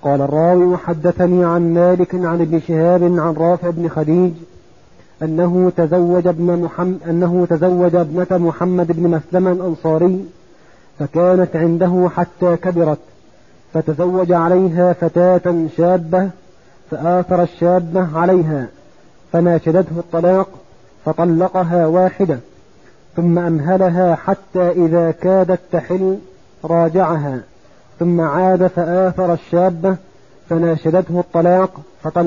قال الراوي: وحدثني عن مالك عن ابن شهاب عن رافع بن خديج أنه تزوج ابنة محمد بن مسلمة الأنصاري، فكانت عنده حتى كبرت، فتزوج عليها فتاة شابة، فآثر الشابة عليها، فناشدته الطلاق، فطلقها واحدة، ثم أمهلها حتى إذا كادت تحل راجعها، ثم عاد فآثر الشابة، فناشدته الطلاق،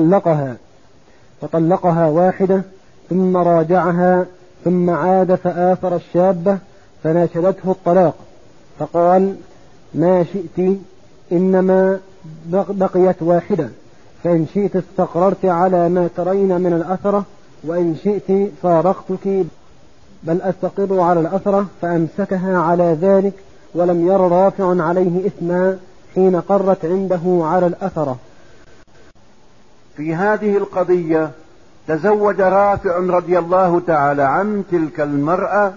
فطلقها واحدة، ثم راجعها، ثم عاد فآثر الشابة، فناشدته الطلاق، فقال: ما شئت، إنما بقيت واحدة، فإن شئت استقررت على ما ترين من الأثرة، وإن شئت فارقتك، بل أستقر على الأثرة. فأمسكها على ذلك، ولم ير رافع عليه إثما حين قرت عنده على الأثرة. في هذه القضية تزوج رافع رضي الله تعالى عن تلك المرأة،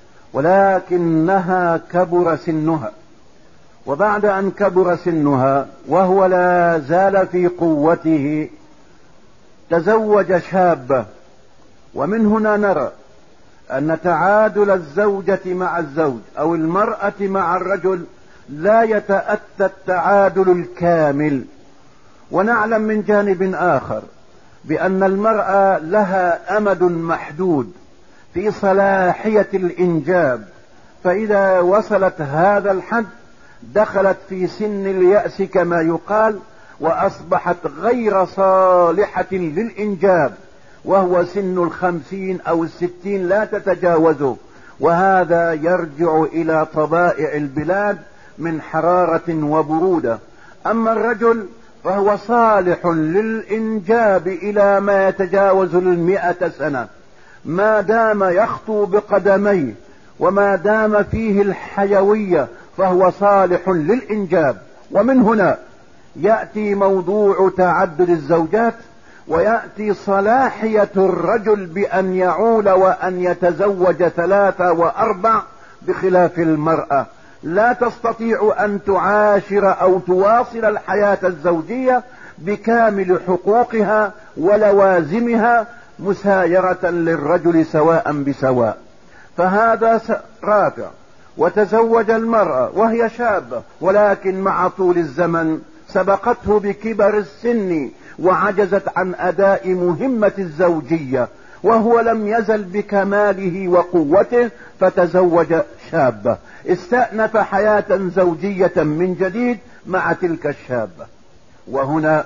ولكنها كبر سنها، وبعد أن كبر سنها وهو لا زال في قوته تزوج شابة. ومن هنا نرى أن تعادل الزوجة مع الزوج أو المرأة مع الرجل لا يتأتى التعادل الكامل. ونعلم من جانب آخر بأن المرأة لها أمد محدود في صلاحية الإنجاب، فإذا وصلت هذا الحد دخلت في سن اليأس كما يقال، وأصبحت غير صالحة للإنجاب، وهو سن 50 أو 60 لا تتجاوزه. وهذا يرجع إلى طبائع البلاد من حرارة وبرودة. أما الرجل فهو صالح للإنجاب إلى ما يتجاوز 100 سنة، ما دام يخطو بقدميه وما دام فيه الحيوية فهو صالح للإنجاب. ومن هنا يأتي موضوع تعدد الزوجات، ويأتي صلاحية الرجل بأن يعول وأن يتزوج 3 و4، بخلاف المرأة لا تستطيع أن تعاشر أو تواصل الحياة الزوجية بكامل حقوقها ولوازمها مسايرة للرجل سواء بسواء. فهذا رافع وتزوج المرأة وهي شابة، ولكن مع طول الزمن سبقته بكبر السن وعجزت عن أداء مهمة الزوجية، وهو لم يزل بكماله وقوته فتزوج شابة، استأنف حياة زوجية من جديد مع تلك الشابة. وهنا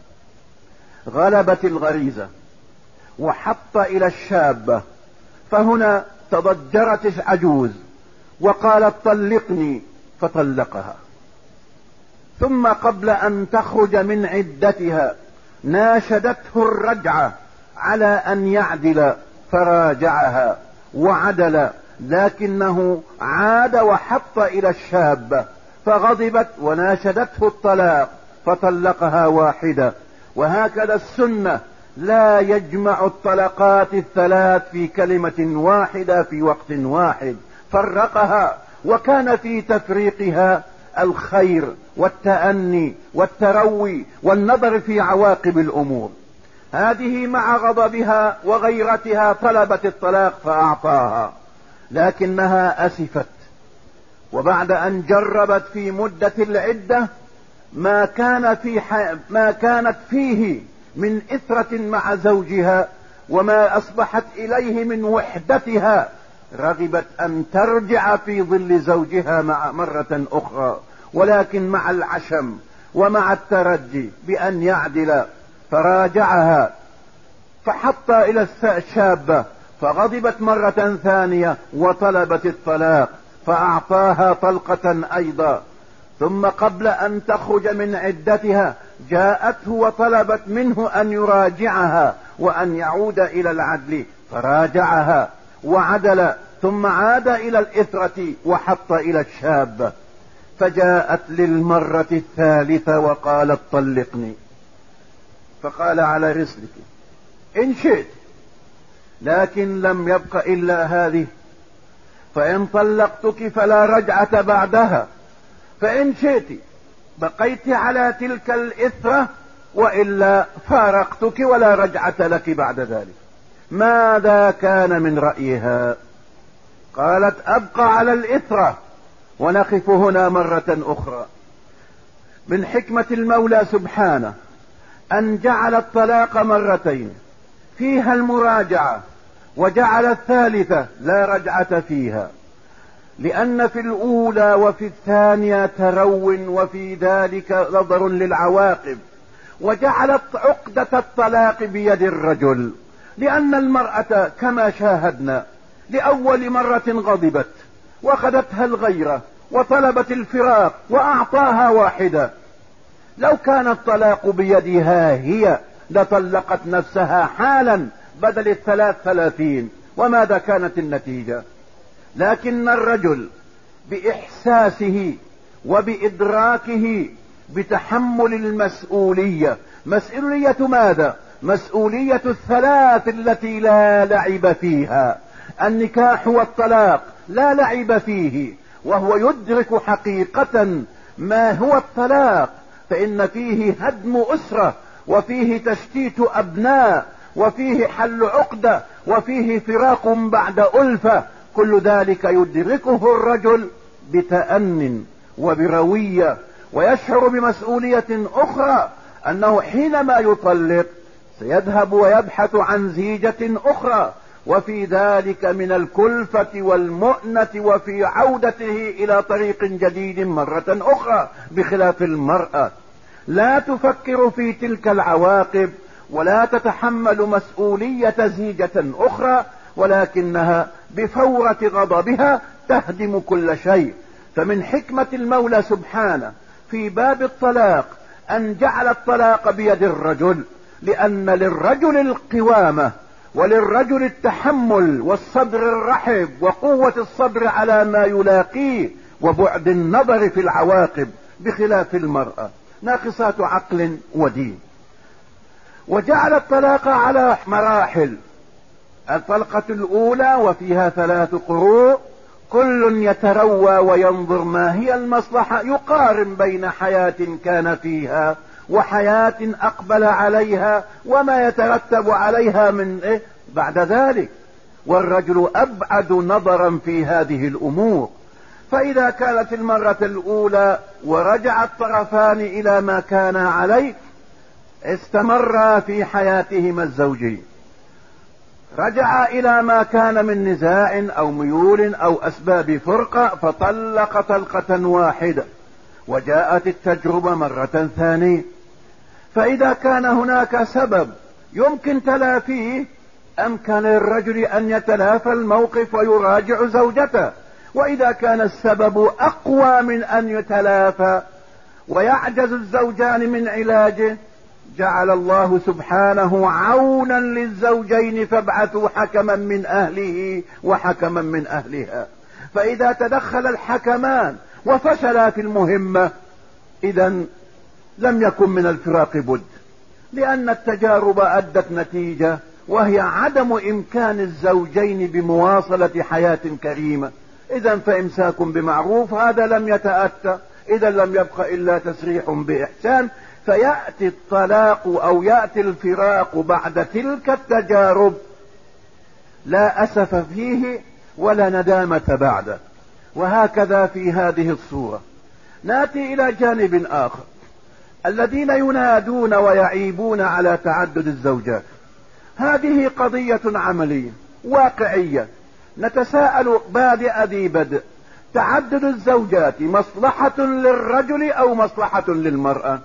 غلبت الغريزة وحط إلى الشابة، فهنا تضجرت العجوز وقالت: طلقني، فطلقها. ثم قبل أن تخرج من عدتها ناشدته الرجعة على أن يعدل، فراجعها وعدل، لكنه عاد وحط إلى الشابة، فغضبت وناشدته الطلاق، فطلقها واحدة. وهكذا السنة لا يجمع الطلقات 3 في كلمة واحدة في وقت واحد، فرقها، وكان في تفريقها الخير والتأني والتروي والنظر في عواقب الأمور. هذه مع غضبها وغيرتها طلبت الطلاق فأعطاها، لكنها أسفت، وبعد أن جربت في مدة العدة ما كانت فيه من إثرة مع زوجها وما أصبحت إليه من وحدتها، رغبت أن ترجع في ظل زوجها مرة أخرى، ولكن مع العشم ومع الترجي بأن يعدل، فراجعها فحط إلى الشابة، فغضبت مرة ثانية وطلبت الطلاق، فأعطاها طلقة أيضا. ثم قبل أن تخرج من عدتها جاءته وطلبت منه أن يراجعها وأن يعود إلى العدل، فراجعها وعدل، ثم عاد إلى الإثرة وحط إلى الشابة. فجاءت للمرة الثالثة وقالت: طلقني. فقال: على رسلك إن شئت، لكن لم يبق إلا هذه، فإن طلقتك فلا رجعة بعدها، فإن شئت بقيت على تلك الإثرة وإلا فارقتك ولا رجعة لك بعد ذلك. ماذا كان من رأيها؟ قالت أبقى على الإثرة. ونقف هنا مرة أخرى. من حكمة المولى سبحانه أن جعل الطلاق مرتين فيها المراجعة، وجعل الثالثة لا رجعة فيها، لأن في الأولى وفي الثانية ترو وفي ذلك نظر للعواقب. وجعلت عقدة الطلاق بيد الرجل، لأن المرأة كما شاهدنا لأول مرة غضبت وأخذتها الغيرة وطلبت الفراق وأعطاها واحدة. لو كان الطلاق بيدها هي لطلقت نفسها حالا بدل 33. وماذا كانت النتيجة؟ لكن الرجل بإحساسه وبإدراكه بتحمل المسؤولية. مسؤولية ماذا؟ مسؤولية الثلاث التي لا لعب فيها. النكاح والطلاق لا لعب فيه، وهو يدرك حقيقة ما هو الطلاق، فإن فيه هدم أسرة، وفيه تشتيت أبناء، وفيه حل عقدة، وفيه فراق بعد ألفة. كل ذلك يدركه الرجل بتأن وبروية، ويشعر بمسؤولية أخرى أنه حينما يطلق سيذهب ويبحث عن زيجة أخرى، وفي ذلك من الكلفة والمؤنة وفي عودته إلى طريق جديد مرة أخرى. بخلاف المرأة لا تفكر في تلك العواقب ولا تتحمل مسؤولية زيجة أخرى، ولكنها بفورة غضبها تهدم كل شيء. فمن حكمة المولى سبحانه في باب الطلاق أن جعل الطلاق بيد الرجل، لأن للرجل القوامة وللرجل التحمل والصبر الرحب وقوة الصبر على ما يلاقيه وبعد النظر في العواقب، بخلاف المرأة ناقصات عقل ودين. وجعل الطلاق على مراحل. الطلقة الأولى وفيها 3 قروء، كل يتروى وينظر ما هي المصلحة، يقارن بين حياة كان فيها وحياة أقبل عليها وما يترتب عليها من بعد ذلك. والرجل أبعد نظرا في هذه الأمور. فإذا كانت المرة الأولى ورجع الطرفان إلى ما كان عليه استمر في حياتهما الزوجية، رجع إلى ما كان من نزاع أو ميول أو أسباب فرقة فطلق طلقة واحدة، وجاءت التجربة مرة ثانية. فإذا كان هناك سبب يمكن تلافيه أمكن للرجل أن يتلافى الموقف ويراجع زوجته. وإذا كان السبب أقوى من أن يتلافى ويعجز الزوجان من علاجه جعل الله سبحانه عونا للزوجين فابعثوا حكما من أهله وحكما من أهلها. فإذا تدخل الحكمان وفشلا في المهمة إذن لم يكن من الفراق بد، لأن التجارب أدت نتيجة، وهي عدم إمكان الزوجين بمواصلة حياة كريمة. إذن فإمساك بمعروف، هذا لم يتأتى، إذا لم يبق إلا تسريح بإحسان. فيأتي الطلاق أو يأتي الفراق بعد تلك التجارب لا أسف فيه ولا ندامة بعده. وهكذا في هذه الصورة. نأتي إلى جانب آخر، الذين ينادون ويعيبون على تعدد الزوجات. هذه قضية عملية واقعية. نتساءل بادئ ذي بدء، تعدد الزوجات مصلحة للرجل أو مصلحة للمرأة؟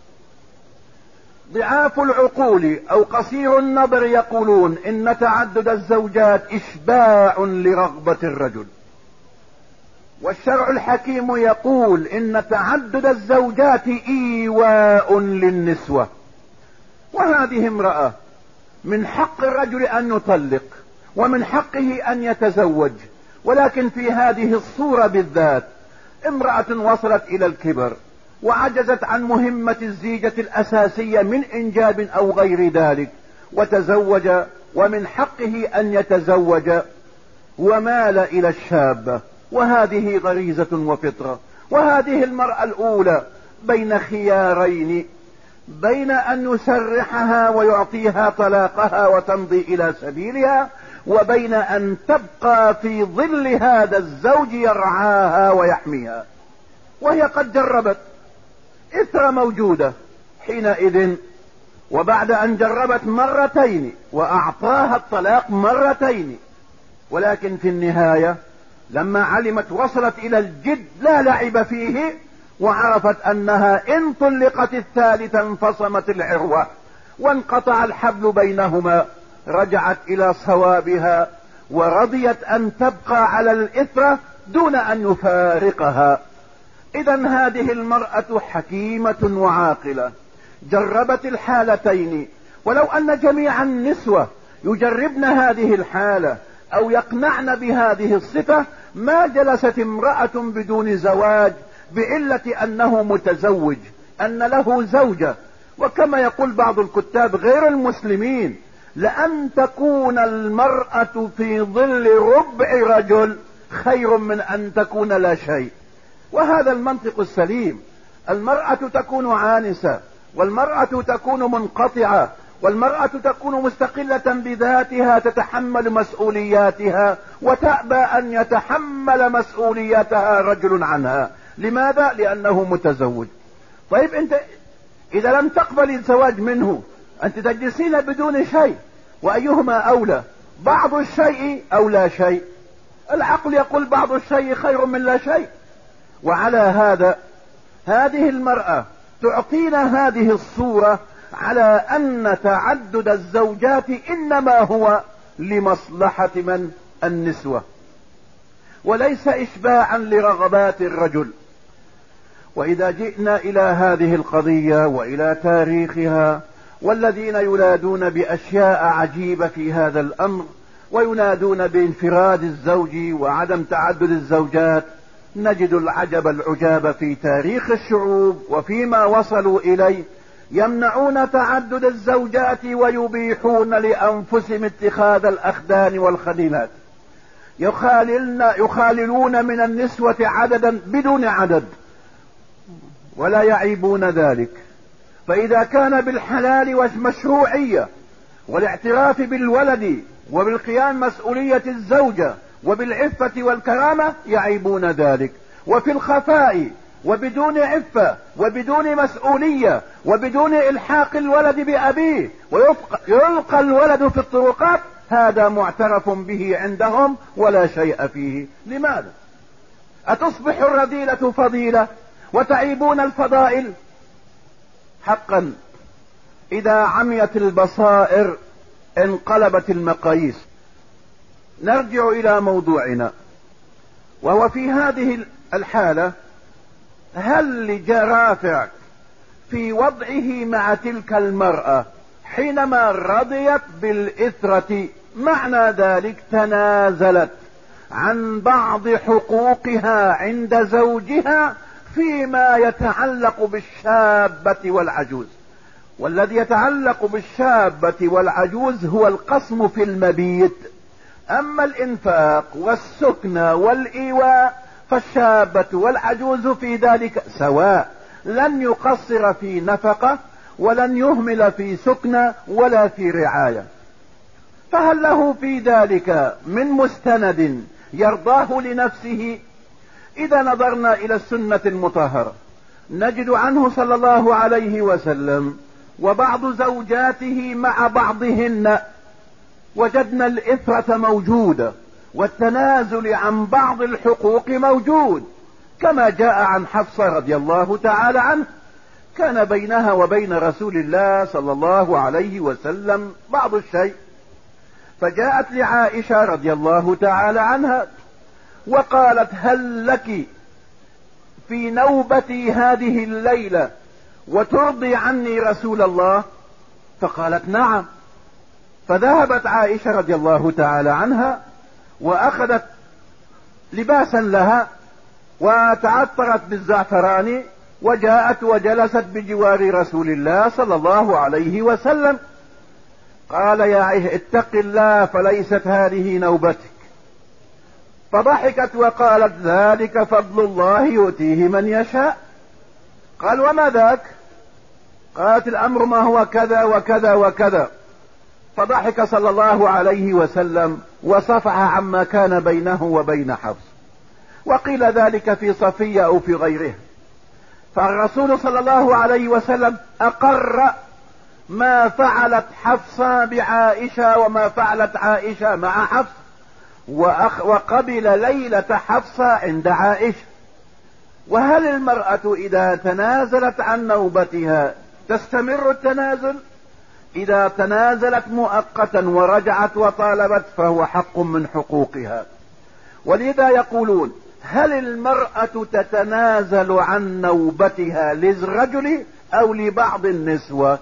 ضعاف العقول أو قصير النظر يقولون إن تعدد الزوجات إشباع لرغبة الرجل، والشرع الحكيم يقول إن تعدد الزوجات إيواء للنسوة. وهذه امرأة من حق الرجل أن يطلق ومن حقه أن يتزوج، ولكن في هذه الصورة بالذات امرأة وصلت إلى الكبر وعجزت عن مهمة الزيجة الأساسية من إنجاب أو غير ذلك وتزوج، ومن حقه أن يتزوج ومال إلى الشابة، وهذه غريزة وفطرة. وهذه المرأة الأولى بين خيارين، بين أن يسرحها ويعطيها طلاقها وتمضي إلى سبيلها، وبين أن تبقى في ظل هذا الزوج يرعاها ويحميها. وهي قد جربت، إثر موجودة حينئذ، وبعد أن جربت مرتين وأعطاها الطلاق مرتين، ولكن في النهاية لما علمت وصلت إلى الجد لا لعب فيه، وعرفت أنها إن طلقت الثالثة انفصمت العروة وانقطع الحبل بينهما، رجعت إلى صوابها ورضيت أن تبقى على الإثرة دون أن يفارقها. إذا هذه المرأة حكيمة وعاقلة، جربت الحالتين. ولو أن جميع النسوة يجربن هذه الحالة أو يقنعن بهذه الصفة ما جلست امرأة بدون زواج بعلة أنه متزوج، أن له زوجة. وكما يقول بعض الكتاب غير المسلمين: لأن تكون المرأة في ظل ربع رجل خير من أن تكون لا شيء. وهذا المنطق السليم. المرأة تكون عانسة، والمرأة تكون منقطعة، والمرأة تكون مستقلة بذاتها تتحمل مسؤولياتها، وتأبى أن يتحمل مسؤولياتها رجل عنها. لماذا؟ لأنه متزوج. طيب أنت إذا لم تقبل الزواج منه أنت تجلسين بدون شيء، وأيهما أولى؟ بعض الشيء أو لا شيء؟ العقل يقول بعض الشيء خير من لا شيء. وعلى هذا هذه المرأة تعطينا هذه الصورة على أن تعدد الزوجات إنما هو لمصلحة من؟ النسوة، وليس إشباعا لرغبات الرجل. وإذا جئنا إلى هذه القضية وإلى تاريخها، والذين ينادون بأشياء عجيبة في هذا الأمر وينادون بانفراد الزوج وعدم تعدد الزوجات، نجد العجب العجاب في تاريخ الشعوب وفيما وصلوا إليه. يمنعون تعدد الزوجات ويبيحون لأنفسهم اتخاذ الأخدان والخدينات. يخاللون من النسوة عددا بدون عدد ولا يعيبون ذلك. فإذا كان بالحلال والمشروعية والاعتراف بالولد وبالقيام مسؤولية الزوجة وبالعفة والكرامة يعيبون ذلك، وفي الخفاء وبدون عفة وبدون مسؤولية وبدون إلحاق الولد بأبيه ويلقى الولد في الطرقات، هذا معترف به عندهم ولا شيء فيه. لماذا؟ أتصبح الرذيلة فضيلة وتعيبون الفضائل؟ حقا إذا عميت البصائر انقلبت المقاييس. نرجع إلى موضوعنا، وهو في هذه الحالة هل لجرافع في وضعه مع تلك المرأة حينما رضيت بالإثرة، معنى ذلك تنازلت عن بعض حقوقها عند زوجها فيما يتعلق بالشابة والعجوز. والذي يتعلق بالشابة والعجوز هو القسم في المبيت. أما الإنفاق والسكن والإيواء فالشابة والعجوز في ذلك سواء، لن يقصر في نفقة ولن يهمل في سكن ولا في رعاية. فهل له في ذلك من مستند يرضاه لنفسه؟ إذا نظرنا إلى السنة المطهرة نجد عنه صلى الله عليه وسلم وبعض زوجاته مع بعضهن وجدنا الإثرة موجودة والتنازل عن بعض الحقوق موجود، كما جاء عن حفصة رضي الله تعالى عنه كان بينها وبين رسول الله صلى الله عليه وسلم بعض الشيء، فجاءت لعائشة رضي الله تعالى عنها وقالت: هل لك في نوبتي هذه الليلة وترضي عني رسول الله؟ فقالت: نعم. فذهبت عائشة رضي الله تعالى عنها وأخذت لباسا لها وتعطرت بالزعفران وجاءت وجلست بجوار رسول الله صلى الله عليه وسلم. قال: يا عائشة اتق الله فليست هذه نوبتك. فضحكت وقالت: ذلك فضل الله يؤتيه من يشاء. قال وما ذاك؟ قالت الأمر ما هو كذا وكذا وكذا. فضحك صلى الله عليه وسلم وصفح عما كان بينه وبين حفص. وقيل ذلك في صفية أو في غيره. فالرسول صلى الله عليه وسلم أقر ما فعلت حفصة بعائشة وما فعلت عائشة مع حفص، وقبل ليلة حفصة عند عائشة. وهل المرأة إذا تنازلت عن نوبتها تستمر التنازل؟ إذا تنازلت مؤقتا ورجعت وطالبت فهو حق من حقوقها. ولذا يقولون هل المرأة تتنازل عن نوبتها للرجل أو لبعض النسوة؟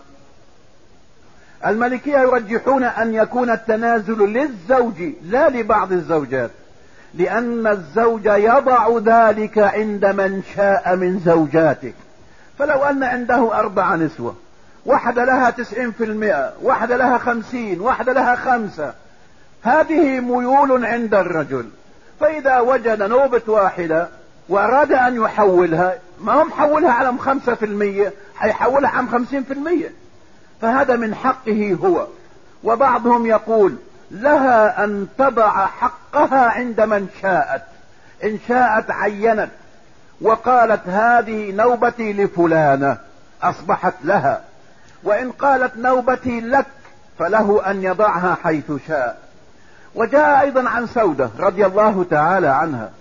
المالكية يرجحون أن يكون التنازل للزوج لا لبعض الزوجات، لأن الزوج يضع ذلك عند من شاء من زوجاته. فلو أن عنده 4 نسوة، واحدة لها 90%، واحدة لها 50%، واحدة لها 5، هذه ميول عند الرجل. فإذا وجد نوبة واحدة وأراد أن يحولها، ما هم حولها على 5%، حيحولها عن 50%، فهذا من حقه هو. وبعضهم يقول لها أن تضع حقها عند من شاءت، إن شاءت عينت وقالت هذه نوبتي لفلانة أصبحت لها، وإن قالت نوبتي لك فله أن يضعها حيث شاء. وجاء أيضا عن سودة رضي الله تعالى عنها،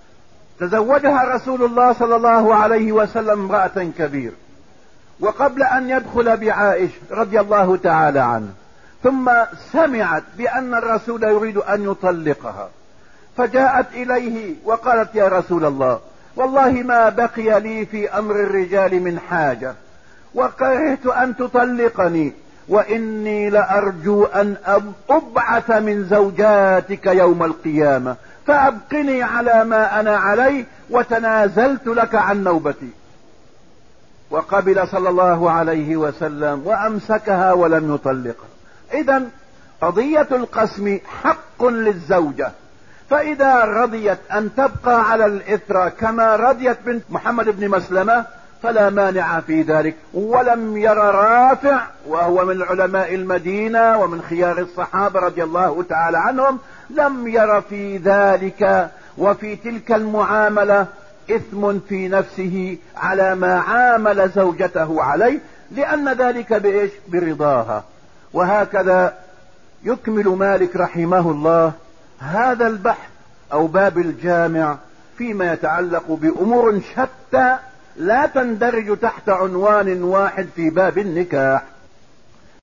تزوجها رسول الله صلى الله عليه وسلم امرأة كبير، وقبل أن يدخل بعائشة رضي الله تعالى عنه ثم سمعت بأن الرسول يريد أن يطلقها، فجاءت إليه وقالت يا رسول الله والله ما بقي لي في أمر الرجال من حاجة، وكرهت أن تطلقني، وإني لأرجو أن أبعث من زوجاتك يوم القيامة، فأبقني على ما أنا عليه، وتنازلت لك عن نوبتي. وقبل صلى الله عليه وسلم وأمسكها ولم يطلقها. إذن قضية القسم حق للزوجة، فإذا رضيت أن تبقى على الإثر كما رضيت بنت محمد بن مسلمة فلا مانع في ذلك. ولم ير رافع وهو من علماء المدينة ومن خيار الصحابة رضي الله تعالى عنهم، لم ير في ذلك وفي تلك المعاملة إثم في نفسه على ما عامل زوجته عليه، لأن ذلك بإيش؟ برضاها. وهكذا يكمل مالك رحمه الله هذا البحث أو باب الجامع فيما يتعلق بأمور شتى لا تندرج تحت عنوان واحد في باب النكاح.